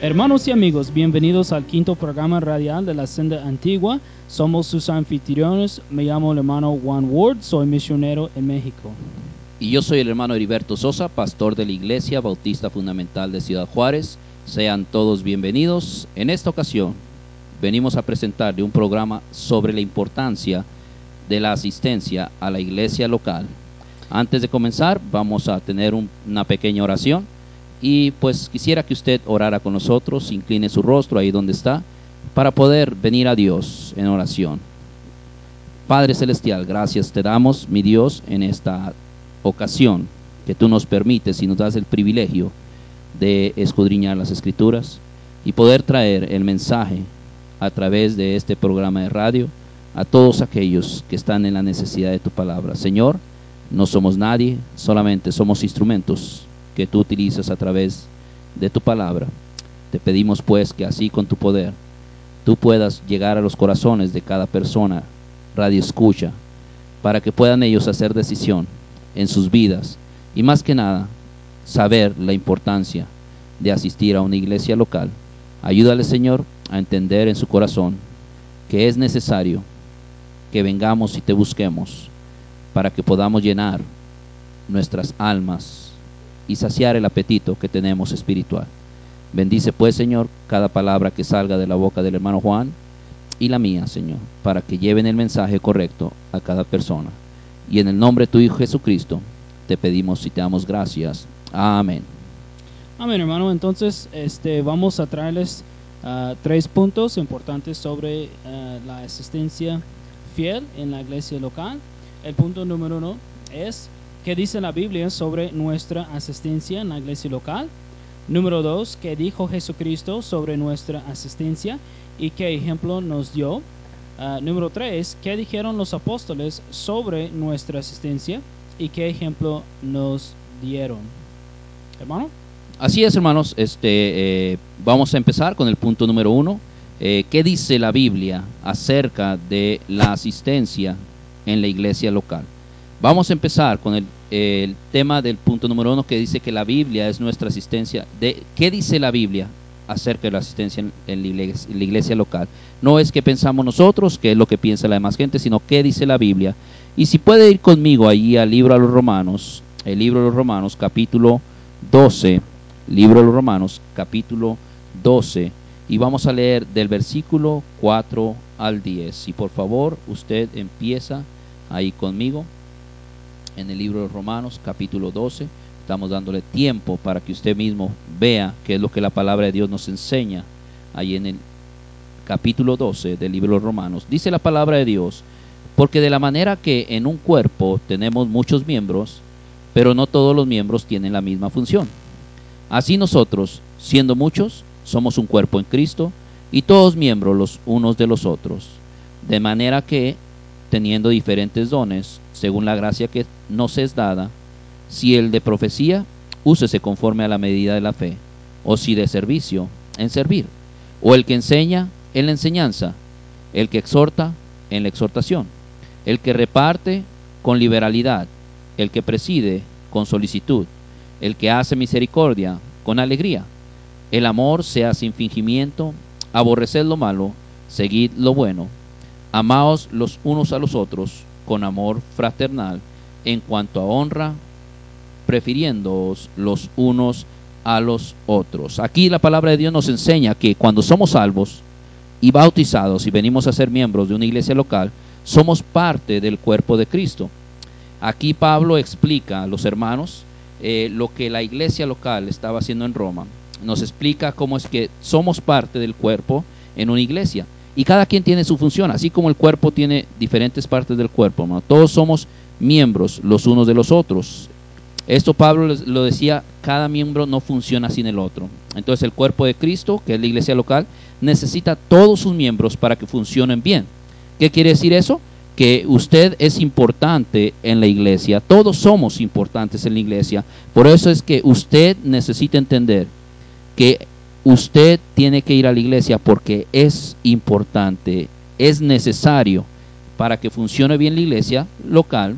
Hermanos y amigos, bienvenidos al quinto programa radial de la Senda Antigua. Somos sus anfitriones. Me llamo el hermano Juan Ward, soy misionero en México. Y yo soy el hermano Heriberto Sosa, pastor de la Iglesia Bautista Fundamental de Ciudad Juárez. Sean todos bienvenidos. En esta ocasión venimos a presentarle un programa sobre la importancia de la asistencia a la iglesia local. Antes de comenzar, vamos a tener una pequeña oración. Y pues quisiera que usted orara con nosotros, incline su rostro ahí donde está, para poder venir a Dios en oración. Padre Celestial, gracias te damos, mi Dios, en esta ocasión que tú nos permites y nos das el privilegio de escudriñar las Escrituras y poder traer el mensaje a través de este programa de radio a todos aquellos que están en la necesidad de tu palabra. Señor, no somos nadie, solamente somos instrumentos que tú utilizas a través de tu palabra. Te pedimos pues que así con tu poder tú puedas llegar a los corazones de cada persona radio escucha, para que puedan ellos hacer decisión en sus vidas y más que nada saber la importancia de asistir a una iglesia local. Ayúdale, Señor, a entender en su corazón que es necesario que vengamos y te busquemos para que podamos llenar nuestras almas y saciar el apetito que tenemos espiritual. Bendice pues, Señor, cada palabra que salga de la boca del hermano Juan y la mía, Señor, para que lleven el mensaje correcto a cada persona. Y en el nombre de tu Hijo Jesucristo te pedimos y te damos gracias. Amén. Amén, hermano. Entonces, vamos a traerles 3 puntos importantes sobre la asistencia fiel en la iglesia local. El punto número 1 es: ¿qué dice la Biblia sobre nuestra asistencia en la iglesia local? Número 2, ¿qué dijo Jesucristo sobre nuestra asistencia y qué ejemplo nos dio? Número 3, ¿qué dijeron los apóstoles sobre nuestra asistencia y qué ejemplo nos dieron? Hermano. Así es, hermanos. Vamos a empezar con el punto número 1. ¿Qué dice la Biblia acerca de la asistencia en la iglesia local? Vamos a empezar con el tema del punto número 1, que dice que la Biblia es nuestra asistencia. ¿Qué dice la Biblia acerca de la asistencia en la iglesia local? No es que pensamos nosotros, que es lo que piensa la demás gente, sino qué dice la Biblia. Y si puede ir conmigo allí al libro de los Romanos, el libro de los Romanos, capítulo 12, libro de los Romanos, capítulo 12, y vamos a leer del versículo 4 al 10. Y por favor, usted empieza ahí conmigo en el libro de los Romanos, capítulo 12. Estamos dándole tiempo para que usted mismo vea qué es lo que la palabra de Dios nos enseña ahí en el capítulo 12 del libro de los Romanos. Dice la palabra de Dios: porque de la manera que en un cuerpo tenemos muchos miembros, pero no todos los miembros tienen la misma función. Así nosotros, siendo muchos, somos un cuerpo en Cristo, y todos miembros los unos de los otros. De manera que, teniendo diferentes dones, según la gracia que nos es dada, si el de profecía, úsese conforme a la medida de la fe, o si de servicio, en servir, o el que enseña, en la enseñanza, el que exhorta, en la exhortación, el que reparte, con liberalidad, el que preside, con solicitud, el que hace misericordia, con alegría. El amor sea sin fingimiento, aborreced lo malo, seguid lo bueno, amaos los unos a los otros con amor fraternal, en cuanto a honra, prefiriéndoos los unos a los otros. Aquí la palabra de Dios nos enseña que cuando somos salvos y bautizados y venimos a ser miembros de una iglesia local, somos parte del cuerpo de Cristo. Aquí Pablo explica a los hermanos lo que la iglesia local estaba haciendo en Roma. Nos explica cómo es que somos parte del cuerpo en una iglesia. Y cada quien tiene su función, así como el cuerpo tiene diferentes partes del cuerpo, ¿no? Todos somos miembros los unos de los otros. Esto Pablo lo decía: cada miembro no funciona sin el otro. Entonces el cuerpo de Cristo, que es la iglesia local, necesita todos sus miembros para que funcionen bien. ¿Qué quiere decir eso? Que usted es importante en la iglesia, todos somos importantes en la iglesia. Por eso es que usted necesita entender que usted tiene que ir a la iglesia porque es importante, es necesario. Para que funcione bien la iglesia local,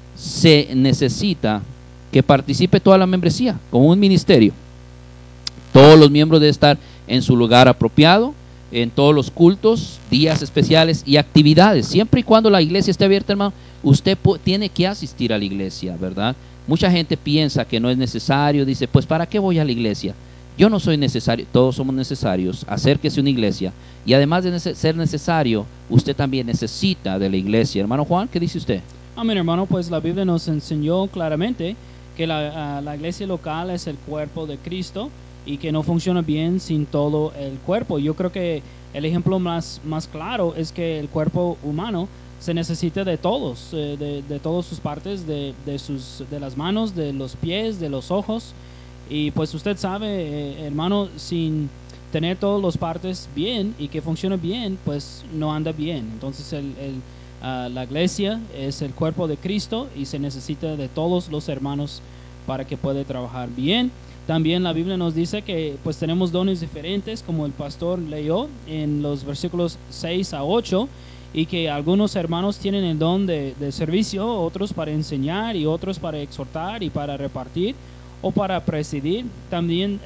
se necesita que participe toda la membresía como un ministerio. Todos los miembros deben estar en su lugar apropiado, en todos los cultos, días especiales y actividades. Siempre y cuando la iglesia esté abierta, hermano, usted tiene que asistir a la iglesia, ¿verdad? Mucha gente piensa que no es necesario, dice, pues ¿para qué voy a la iglesia? Yo no soy necesario, todos somos necesarios, acérquese a una iglesia. Y además de ser necesario, usted también necesita de la iglesia. Hermano Juan, ¿qué dice usted? Amén, hermano, pues la Biblia nos enseñó claramente que la iglesia local es el cuerpo de Cristo y que no funciona bien sin todo el cuerpo. Yo creo que el ejemplo más claro es que el cuerpo humano se necesita de todos, de todas sus partes, de las manos, de los pies, de los ojos. Y pues usted sabe, hermano, sin tener todas las partes bien y que funcione bien, pues no anda bien. Entonces la iglesia es el cuerpo de Cristo y se necesita de todos los hermanos para que pueda trabajar bien. También la Biblia nos dice que pues tenemos dones diferentes, como el pastor leyó en los versículos 6 a 8, y que algunos hermanos tienen el don de servicio, otros para enseñar y otros para exhortar y para repartir o para presidir. También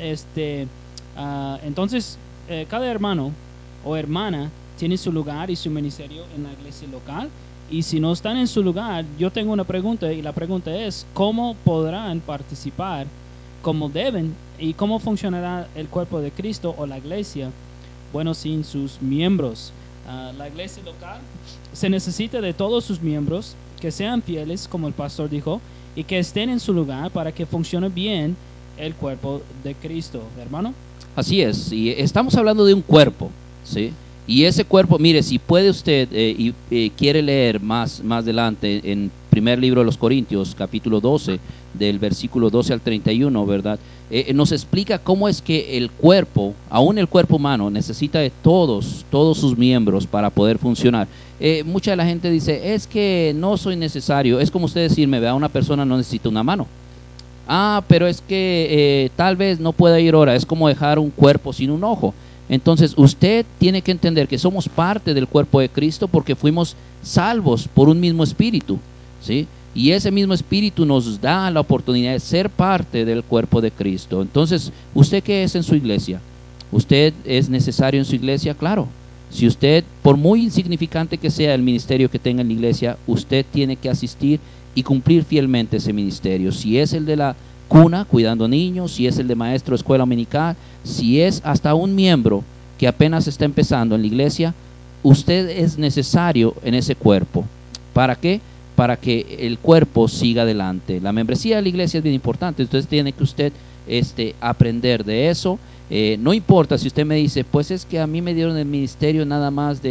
entonces cada hermano o hermana tiene su lugar y su ministerio en la iglesia local. Y si no están en su lugar, yo tengo una pregunta, y la pregunta es, ¿cómo podrán participar como deben y cómo funcionará el cuerpo de Cristo o la iglesia? Bueno, sin sus miembros. La iglesia local se necesita de todos sus miembros que sean fieles, como el pastor dijo, y que estén en su lugar para que funcione bien el cuerpo de Cristo, hermano. Así es, y estamos hablando de un cuerpo, ¿sí? Y ese cuerpo, mire, si puede usted quiere leer más adelante en primer libro de los Corintios, capítulo 12, del versículo 12 al 31, ¿verdad? Nos explica cómo es que el cuerpo, aún el cuerpo humano, necesita de todos sus miembros para poder funcionar. Mucha de la gente dice, es que no soy necesario, es como usted decirme, vea, una persona no necesita una mano. Pero es que tal vez no pueda ir ahora, es como dejar un cuerpo sin un ojo. Entonces usted tiene que entender que somos parte del cuerpo de Cristo porque fuimos salvos por un mismo espíritu, ¿sí? Y ese mismo espíritu nos da la oportunidad de ser parte del cuerpo de Cristo. Entonces, ¿usted qué es en su iglesia? ¿Usted es necesario en su iglesia? Claro. Si usted, por muy insignificante que sea el ministerio que tenga en la iglesia, usted tiene que asistir y cumplir fielmente ese ministerio. Si es el de la cuna, cuidando niños, si es el de maestro de escuela dominical, si es hasta un miembro que apenas está empezando en la iglesia, usted es necesario en ese cuerpo. ¿Para qué? Para que el cuerpo siga adelante. La membresía de la iglesia es bien importante, entonces tiene que usted aprender de eso. No importa si usted me dice, pues es que a mí me dieron el ministerio nada más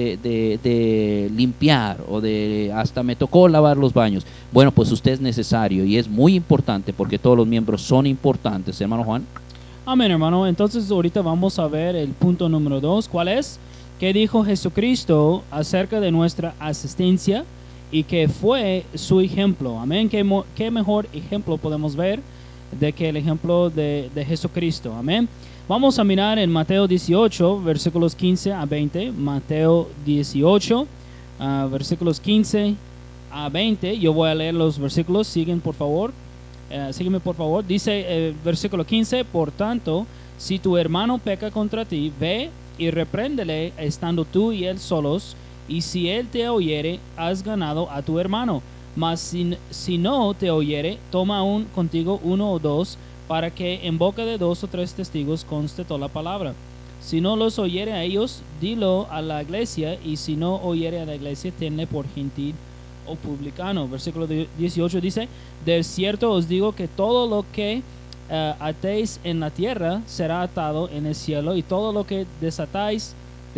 de limpiar o de hasta me tocó lavar los baños. Bueno, pues usted es necesario y es muy importante porque todos los miembros son importantes, hermano Juan. Amén, hermano. Entonces ahorita vamos a ver el punto número 2. ¿Cuál es? ¿Qué dijo Jesucristo acerca de nuestra asistencia y que fue su ejemplo? Amén. ¿Qué mejor ejemplo podemos ver de que el ejemplo de Jesucristo? Amén. Vamos a mirar en Mateo 18, versículos 15 a 20. Mateo 18, versículos 15 a 20. Yo voy a leer los versículos. Siguen, por favor. Sígueme por favor. Dice versículo 15, por tanto, si tu hermano peca contra ti, ve y repréndele estando tú y él solos, y si él te oyere, has ganado a tu hermano. Mas si no te oyere, toma aún contigo uno o dos, para que en boca de dos o tres testigos conste toda la palabra. Si no los oyere a ellos, dilo a la iglesia, y si no oyere a la iglesia, tenle por gentil o publicano. Versículo 18 dice, de cierto os digo que todo lo que atéis en la tierra será atado en el cielo, y todo lo que desatéis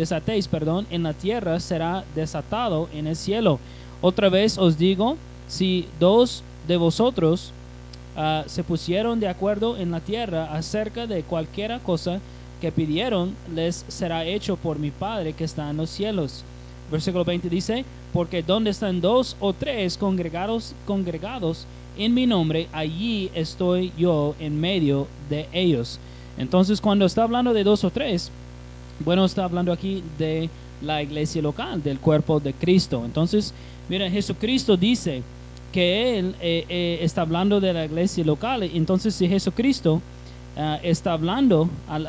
en la tierra será desatado en el cielo. Otra vez os digo, si dos de vosotros se pusieron de acuerdo en la tierra acerca de cualquiera cosa que pidieron, les será hecho por mi Padre que está en los cielos. Versículo 20 dice, porque donde están dos o tres congregados en mi nombre, allí estoy yo en medio de ellos. Entonces, cuando está hablando de dos o tres, bueno, está hablando aquí de la iglesia local, del cuerpo de Cristo. Entonces, mira, Jesucristo dice que Él está hablando de la iglesia local. Entonces, si Jesucristo está hablando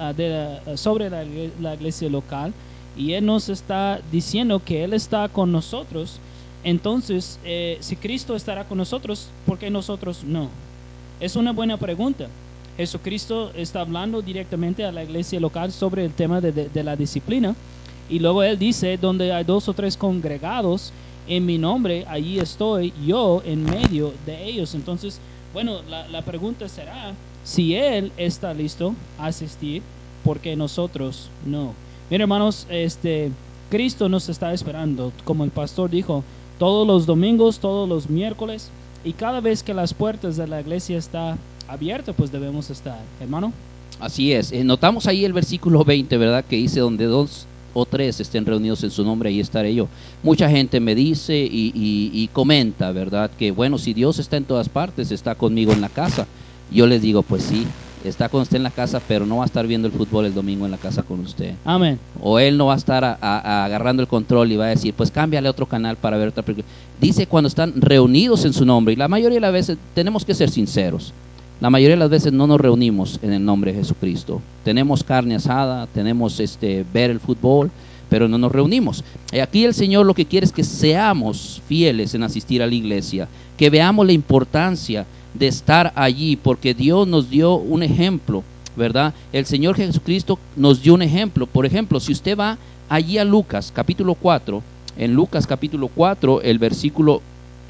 sobre la iglesia local, y Él nos está diciendo que Él está con nosotros. Entonces, si Cristo estará con nosotros, ¿por qué nosotros no? Es una buena pregunta. Jesucristo está hablando directamente a la iglesia local sobre el tema de la disciplina, y luego Él dice: donde hay 2 o 3 congregados en mi nombre, allí estoy yo en medio de ellos. Entonces, bueno, la pregunta será, si Él está listo a asistir, ¿por qué nosotros no? Miren, hermanos, Cristo nos está esperando, como el pastor dijo, todos los domingos, todos los miércoles, y cada vez que las puertas de la iglesia está abiertas, pues debemos estar, hermano. Así es. Notamos ahí el versículo 20, ¿verdad? Que dice: donde 2 o 3 estén reunidos en su nombre, ahí estaré yo. Mucha gente me dice y comenta, ¿verdad? Que bueno, si Dios está en todas partes, está conmigo en la casa. Yo les digo, pues sí, está con usted en la casa, pero no va a estar viendo el fútbol el domingo en la casa con usted. Amén. O él no va a estar agarrando el control y va a decir, pues cámbiale otro canal para ver otra película. Dice cuando están reunidos en su nombre, y la mayoría de las veces tenemos que ser sinceros. La mayoría de las veces no nos reunimos en el nombre de Jesucristo. Tenemos carne asada, tenemos ver el fútbol, pero no nos reunimos. Y aquí el Señor lo que quiere es que seamos fieles en asistir a la iglesia, que veamos la importancia de estar allí, porque Dios nos dio un ejemplo, ¿verdad? El Señor Jesucristo nos dio un ejemplo. Por ejemplo, si usted va allí a Lucas capítulo 4, en Lucas capítulo 4, el versículo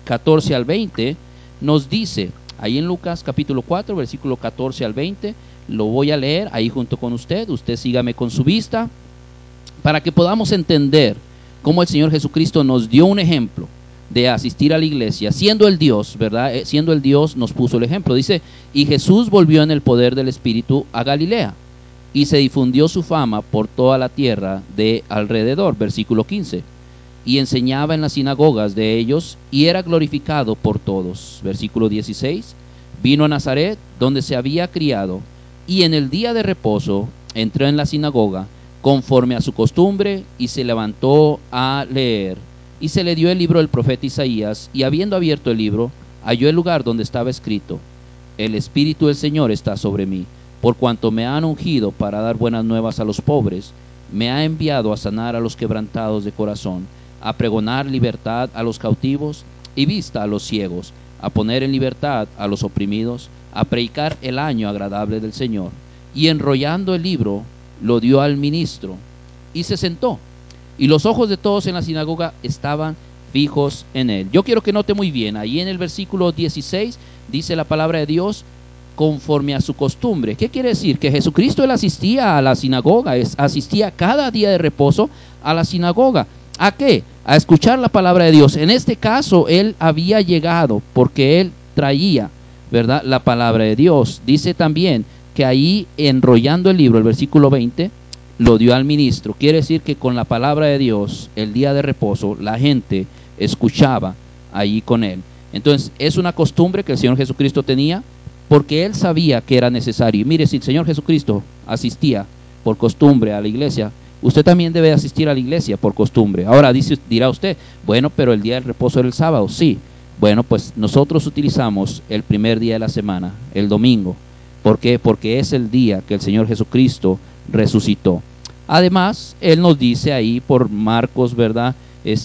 14 al 20, nos dice, ahí en Lucas capítulo 4, versículo 14 al 20, lo voy a leer ahí junto con usted sígame con su vista, para que podamos entender cómo el Señor Jesucristo nos dio un ejemplo de asistir a la iglesia, siendo el Dios, ¿verdad? Siendo el Dios nos puso el ejemplo. Dice, y Jesús volvió en el poder del Espíritu a Galilea, y se difundió su fama por toda la tierra de alrededor, versículo 15, y enseñaba en las sinagogas de ellos, y era glorificado por todos, versículo 16, vino a Nazaret, donde se había criado, y en el día de reposo entró en la sinagoga, conforme a su costumbre, y se levantó a leer. Y se le dio el libro del profeta Isaías, y habiendo abierto el libro, halló el lugar donde estaba escrito: el Espíritu del Señor está sobre mí, por cuanto me han ungido para dar buenas nuevas a los pobres, me ha enviado a sanar a los quebrantados de corazón, a pregonar libertad a los cautivos y vista a los ciegos, a poner en libertad a los oprimidos, a predicar el año agradable del Señor. Y enrollando el libro, lo dio al ministro, y se sentó. Y los ojos de todos en la sinagoga estaban fijos en él. Yo quiero que note muy bien, ahí en el versículo 16 dice la palabra de Dios, conforme a su costumbre. ¿Qué quiere decir? Que Jesucristo, él asistía a la sinagoga, asistía cada día de reposo a la sinagoga. ¿A qué? A escuchar la palabra de Dios. En este caso, él había llegado porque él traía, ¿verdad?, la palabra de Dios. Dice también que ahí, enrollando el libro, el versículo 20, lo dio al ministro. Quiere decir que con la palabra de Dios, el día de reposo, la gente escuchaba allí con él. Entonces, es una costumbre que el Señor Jesucristo tenía, porque él sabía que era necesario. Y mire, si el Señor Jesucristo asistía por costumbre a la iglesia, usted también debe asistir a la iglesia por costumbre. Ahora dirá usted, bueno, pero el día del reposo era el sábado. Sí, bueno, pues nosotros utilizamos el primer día de la semana, el domingo. ¿Por qué? Porque es el día que el Señor Jesucristo resucitó. Además, él nos dice ahí por Marcos, ¿verdad?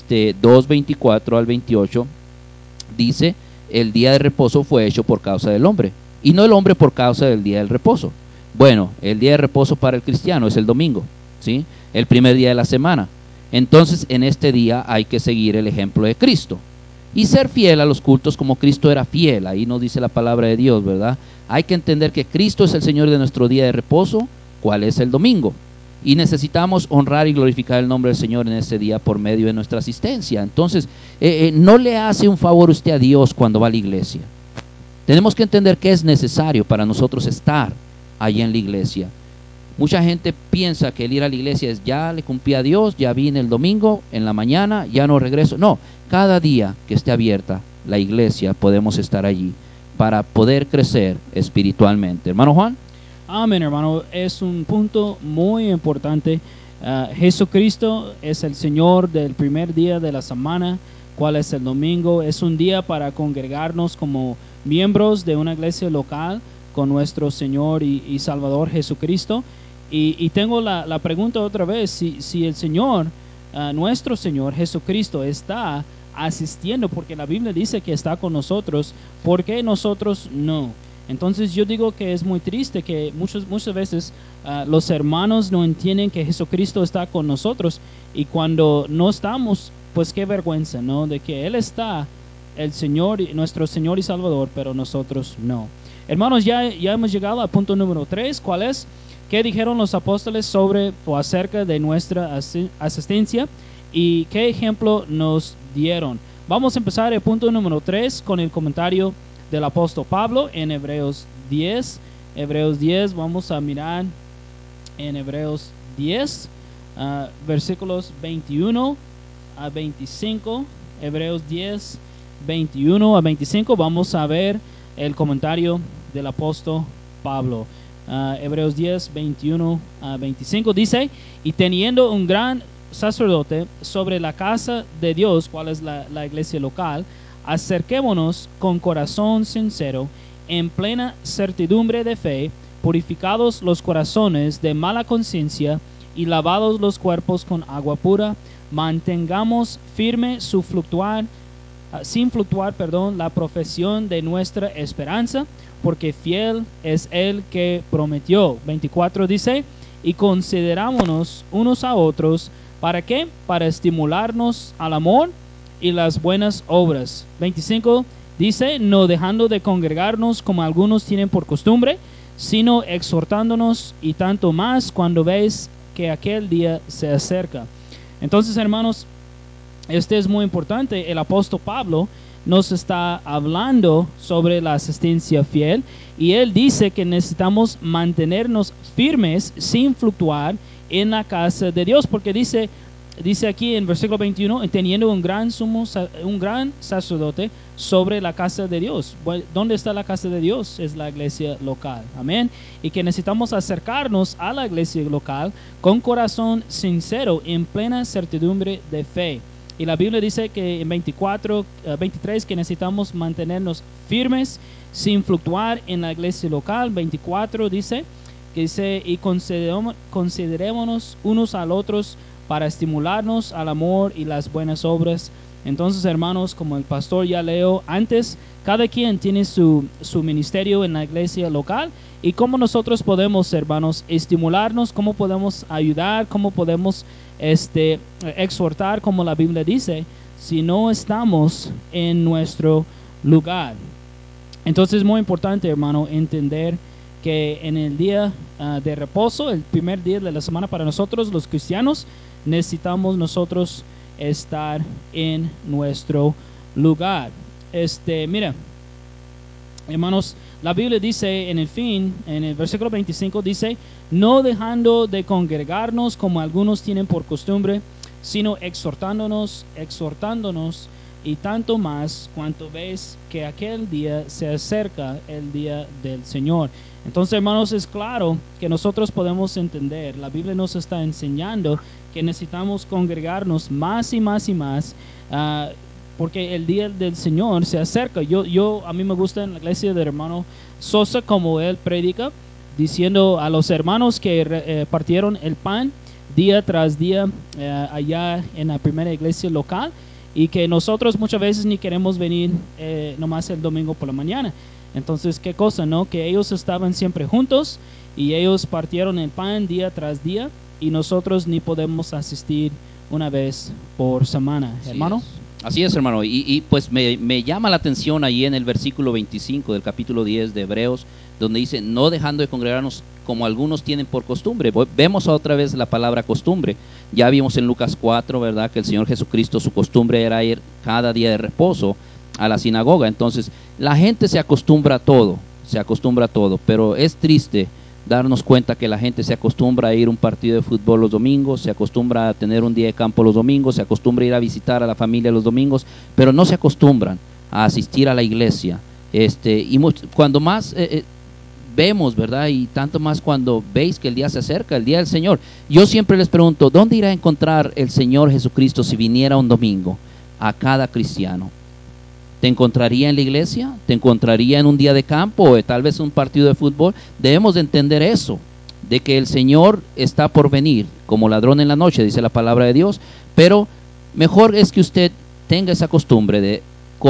2:24 al 28, dice, el día de reposo fue hecho por causa del hombre, y no el hombre por causa del día del reposo. Bueno, el día de reposo para el cristiano es el domingo, ¿sí? El primer día de la semana. Entonces, en este día hay que seguir el ejemplo de Cristo y ser fiel a los cultos como Cristo era fiel. Ahí nos dice la palabra de Dios, ¿verdad? Hay que entender que Cristo es el Señor de nuestro día de reposo, ¿cuál es el domingo? Y necesitamos honrar y glorificar el nombre del Señor en ese día por medio de nuestra asistencia. Entonces, no le hace un favor usted a Dios cuando va a la iglesia. Tenemos que entender que es necesario para nosotros estar allí en la iglesia. Mucha gente piensa que el ir a la iglesia es ya le cumplí a Dios, ya vine el domingo en la mañana, ya no regreso. No, cada día que esté abierta la iglesia podemos estar allí para poder crecer espiritualmente. Hermano Juan. Amén, hermano. Es un punto muy importante. Jesucristo es el Señor del primer día de la semana, cual es el domingo. Es un día para congregarnos como miembros de una iglesia local, con nuestro Señor y Salvador Jesucristo. Y tengo la pregunta otra vez, si el Señor, nuestro Señor Jesucristo está asistiendo, porque la Biblia dice que está con nosotros, ¿por qué nosotros no? Entonces yo digo que es muy triste que muchas veces los hermanos no entienden que Jesucristo está con nosotros, y cuando no estamos, pues qué vergüenza, ¿no? De que Él está, el Señor, nuestro Señor y Salvador, pero nosotros no. Hermanos, ya hemos llegado al punto número 3. ¿Cuál es? ¿Qué dijeron los apóstoles sobre o acerca de nuestra asistencia? ¿Y qué ejemplo nos dieron? Vamos a empezar el punto número 3 con el comentario del apóstol Pablo en Hebreos 10. Hebreos 10, vamos a mirar en Hebreos 10, versículos 21 a 25. Hebreos 10, 21 a 25. Vamos a ver el comentario del apóstol Pablo. Hebreos 10, 21 a 25 dice: y teniendo un gran sacerdote sobre la casa de Dios, cuál es la iglesia local, acerquémonos con corazón sincero, en plena certidumbre de fe, purificados los corazones de mala conciencia y lavados los cuerpos con agua pura, mantengamos firme sin fluctuar, la profesión de nuestra esperanza, porque fiel es el que prometió. 24 dice: y considerámonos unos a otros, ¿para qué? Para estimularnos al amor y las buenas obras. 25 dice: no dejando de congregarnos como algunos tienen por costumbre, sino exhortándonos, y tanto más cuando veis que aquel día se acerca. Entonces, hermanos, este es muy importante. El apóstol Pablo nos está hablando sobre la asistencia fiel, y él dice que necesitamos mantenernos firmes sin fluctuar en la casa de Dios, porque dice aquí en versículo 21, teniendo un gran sacerdote sobre la casa de Dios. ¿Dónde está la casa de Dios? Es la iglesia local. Amén. Y que necesitamos acercarnos a la iglesia local con corazón sincero, en plena certidumbre de fe. Y la Biblia dice que en 23 que necesitamos mantenernos firmes sin fluctuar en la iglesia local. 24 dice y considerémonos unos a los otros para estimularnos al amor y las buenas obras. Entonces, hermanos, como el pastor ya leo antes, cada quien tiene su ministerio en la iglesia local, y cómo nosotros podemos, hermanos, estimularnos, cómo podemos ayudar, cómo podemos exhortar, como la Biblia dice, si no estamos en nuestro lugar. Entonces es muy importante, hermano, entender que en el día de reposo, el primer día de la semana para nosotros los cristianos, necesitamos nosotros estar en nuestro lugar. Mira, hermanos, la Biblia dice en el versículo 25 dice: no dejando de congregarnos como algunos tienen por costumbre, sino exhortándonos, y tanto más cuanto ves que aquel día se acerca, el día del Señor. Entonces, hermanos, es claro que nosotros podemos entender, la Biblia nos está enseñando que necesitamos congregarnos más y más y más, porque el día del Señor se acerca. A mí me gusta en la iglesia del hermano Sosa como él predica, diciendo a los hermanos que partieron el pan día tras día allá en la primera iglesia local, y que nosotros muchas veces ni queremos venir nomás el domingo por la mañana. Entonces, qué cosa, ¿no? Que ellos estaban siempre juntos y ellos partieron el pan día tras día, y nosotros ni podemos asistir una vez por semana, hermano. Así es, hermano. Y pues me llama la atención ahí en el versículo 25 del capítulo 10 de Hebreos, donde dice: no dejando de congregarnos como algunos tienen por costumbre. Vemos otra vez la palabra costumbre. Ya vimos en Lucas 4, ¿verdad?, que el Señor Jesucristo, su costumbre era ir cada día de reposo a la sinagoga. Entonces, la gente se acostumbra a todo, pero es triste darnos cuenta que la gente se acostumbra a ir a un partido de fútbol los domingos, se acostumbra a tener un día de campo los domingos, se acostumbra a ir a visitar a la familia los domingos, pero no se acostumbran a asistir a la iglesia. Cuando más vemos, ¿verdad? Y tanto más cuando veis que el día se acerca, el día del Señor. Yo siempre les pregunto: ¿dónde irá a encontrar el Señor Jesucristo si viniera un domingo a cada cristiano? ¿Te encontraría en la iglesia? ¿Te encontraría en un día de campo o tal vez un partido de fútbol? Debemos de entender eso, de que el Señor está por venir como ladrón en la noche, dice la palabra de Dios, pero mejor es que usted tenga esa costumbre de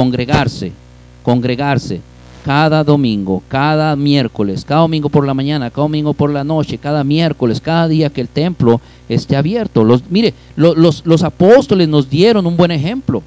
congregarse cada domingo, cada miércoles, cada domingo por la mañana, cada domingo por la noche, cada miércoles, cada día que el templo esté abierto. Mire, los apóstoles nos dieron un buen ejemplo.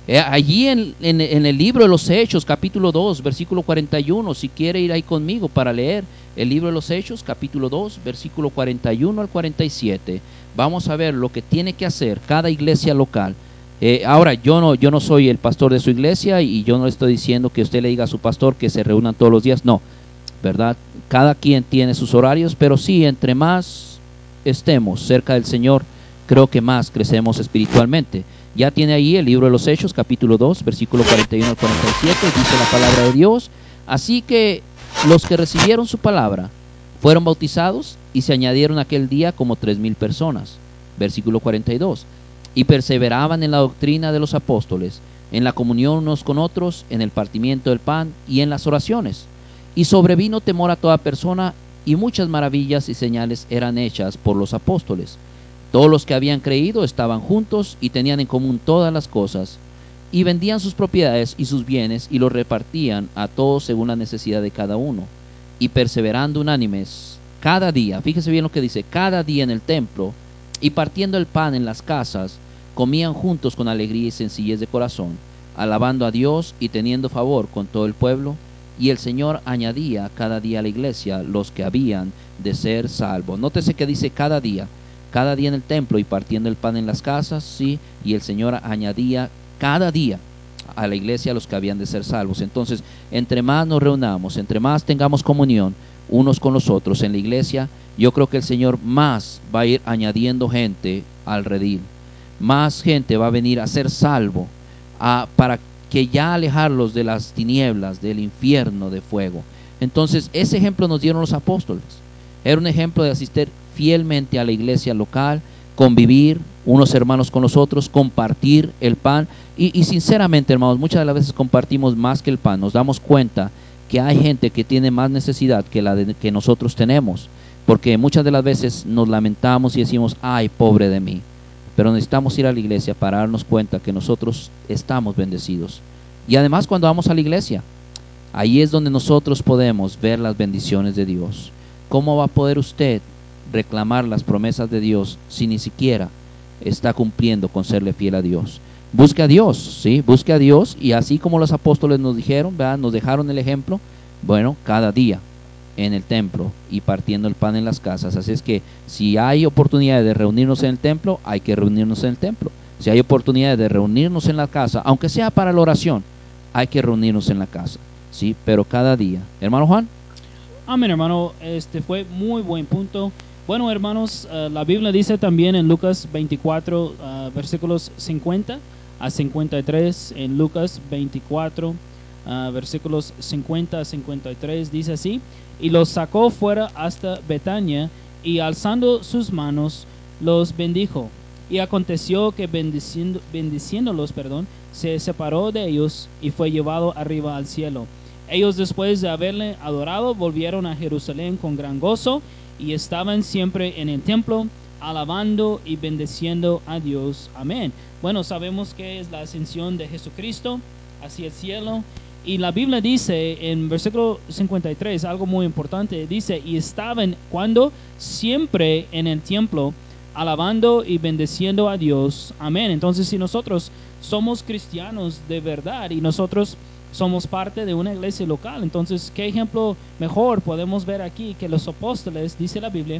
Allí en el libro de los Hechos, capítulo 2, versículo 41, si quiere ir ahí conmigo para leer el libro de los Hechos, capítulo 2, versículo 41 al 47, vamos a ver lo que tiene que hacer cada iglesia local. Ahora, yo no soy el pastor de su iglesia y yo no estoy diciendo que usted le diga a su pastor que se reúnan todos los días, no, ¿verdad? Cada quien tiene sus horarios, pero sí, entre más estemos cerca del Señor, creo que más crecemos espiritualmente. Ya tiene ahí el libro de los Hechos, capítulo 2, versículo 41 al 47, dice la palabra de Dios. Así que los que recibieron su palabra fueron bautizados y se añadieron aquel día como 3,000 personas. Versículo 42. Y perseveraban en la doctrina de los apóstoles, en la comunión unos con otros, en el partimiento del pan y en las oraciones. Y sobrevino temor a toda persona, y muchas maravillas y señales eran hechas por los apóstoles. Todos los que habían creído estaban juntos y tenían en común todas las cosas, y vendían sus propiedades y sus bienes y los repartían a todos según la necesidad de cada uno. Y perseverando unánimes cada día, fíjese bien lo que dice, cada día en el templo, y partiendo el pan en las casas, comían juntos con alegría y sencillez de corazón, alabando a Dios y teniendo favor con todo el pueblo. Y el Señor añadía cada día a la iglesia los que habían de ser salvos. Nótese que dice cada día en el templo y partiendo el pan en las casas, sí, y el Señor añadía cada día a la iglesia los que habían de ser salvos. Entonces, entre más nos reunamos, entre más tengamos comunión unos con los otros en la iglesia, yo creo que el Señor más va a ir añadiendo gente al redil, más gente va a venir a ser salvo, para que ya alejarlos de las tinieblas, del infierno de fuego. Entonces, ese ejemplo nos dieron los apóstoles. Era un ejemplo de asistir fielmente a la iglesia local, convivir unos hermanos con los otros, compartir el pan. Y sinceramente, hermanos, muchas de las veces compartimos más que el pan. Nos damos cuenta que hay gente que tiene más necesidad que la que nosotros tenemos, porque muchas de las veces nos lamentamos y decimos, ay, pobre de mí. Pero necesitamos ir a la iglesia para darnos cuenta que nosotros estamos bendecidos. Y además, cuando vamos a la iglesia, ahí es donde nosotros podemos ver las bendiciones de Dios. ¿Cómo va a poder usted reclamar las promesas de Dios si ni siquiera está cumpliendo con serle fiel a Dios? Busque a Dios, ¿sí? Busque a Dios, y así como los apóstoles nos dijeron, ¿verdad? Nos dejaron el ejemplo, bueno, cada día en el templo y partiendo el pan en las casas. Así es que si hay oportunidad de reunirnos en el templo, hay que reunirnos en el templo. Si hay oportunidad de reunirnos en la casa, aunque sea para la oración, hay que reunirnos en la casa, ¿sí? Pero cada día. Hermano Juan. Amén, hermano. Este fue muy buen punto. Bueno, hermanos, la Biblia dice también en Lucas 24, versículos 50 a 53, en Lucas 24, versículos 50 a 53, dice así: y los sacó fuera hasta Betania, y alzando sus manos, los bendijo. Y aconteció que bendiciéndolos, se separó de ellos y fue llevado arriba al cielo. Ellos, después de haberle adorado, volvieron a Jerusalén con gran gozo y estaban siempre en el templo, alabando y bendiciendo a Dios. Amén. Bueno, sabemos que es la ascensión de Jesucristo hacia el cielo. Y la Biblia dice en versículo 53 algo muy importante. Dice, y estaban cuando siempre en el templo, alabando y bendiciendo a Dios. Amén. Entonces, si nosotros somos cristianos de verdad y nosotros somos parte de una iglesia local, entonces, ¿qué ejemplo mejor podemos ver aquí? Que los apóstoles, dice la Biblia,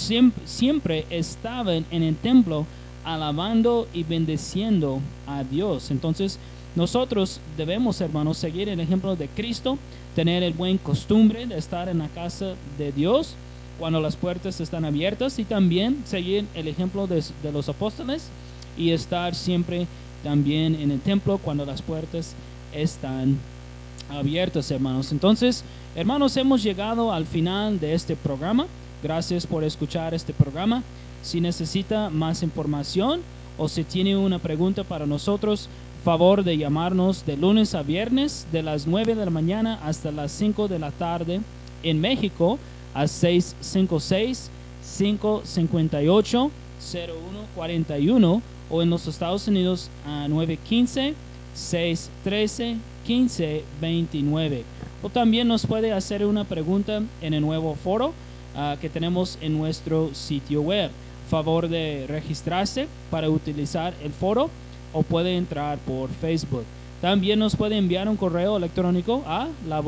siempre estaban en el templo alabando y bendiciendo a Dios. Entonces, nosotros debemos, hermanos, seguir el ejemplo de Cristo, tener el buen costumbre de estar en la casa de Dios cuando las puertas están abiertas, y también seguir el ejemplo de los apóstoles y estar siempre también en el templo cuando las puertas están abiertas, hermanos. Entonces, hermanos, hemos llegado al final de este programa. Gracias por escuchar este programa. Si necesita más información o si tiene una pregunta para nosotros, Favor de llamarnos de lunes a viernes de las 9 de la mañana hasta las 5 de la tarde. En México a 656-558-0141 o en los Estados Unidos a 915-613-1529. O también nos puede hacer una pregunta en el nuevo foro que tenemos en nuestro sitio web. Favor de registrarse para utilizar el foro o puede entrar por Facebook. También nos puede enviar un correo electrónico a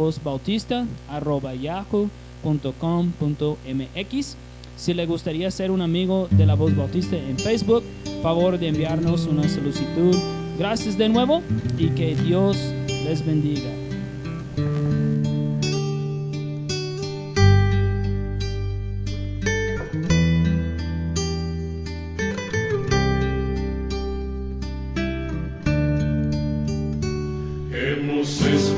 lavozbautista@yahoo.com.mx. Si le gustaría ser un amigo de La Voz Bautista en Facebook, favor de enviarnos una solicitud. Gracias de nuevo y que Dios les bendiga. Hemos